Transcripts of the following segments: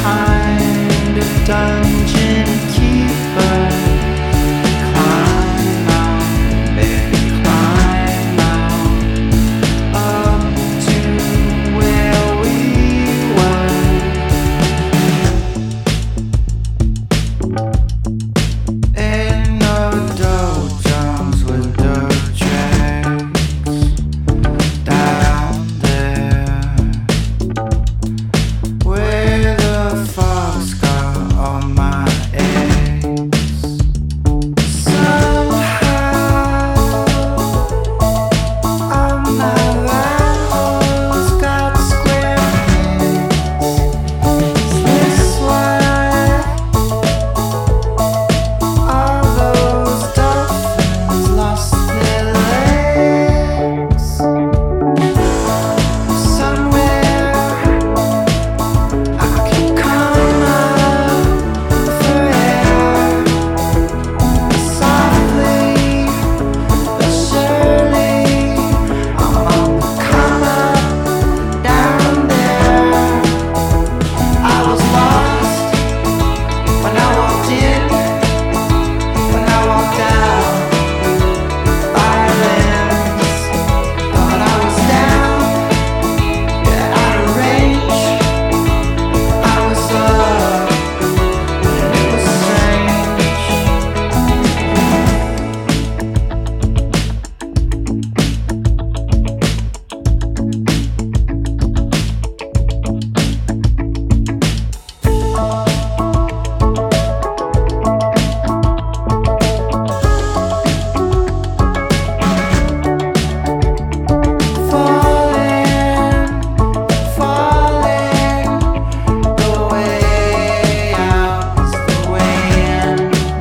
kind of dungeon keeper. Climb out, baby, climb out, up to where we were. In the doldrums with the tracks down there, where the fox got all my eggs. Somehow, all my round holes got square pegs. Is this why all those dolphins lost their legs? Somewhere I can come up for air, softly but surely. I'm on the come up down there. I was lost when I walked in, when I walked out. Violins, thought I was down, yeah, out of range. I was up, and it was strange. Falling, the way out is the way in.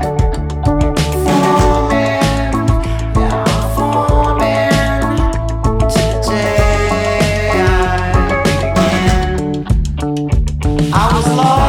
Forming, yeah, I'm forming. Today I begin. I was lost.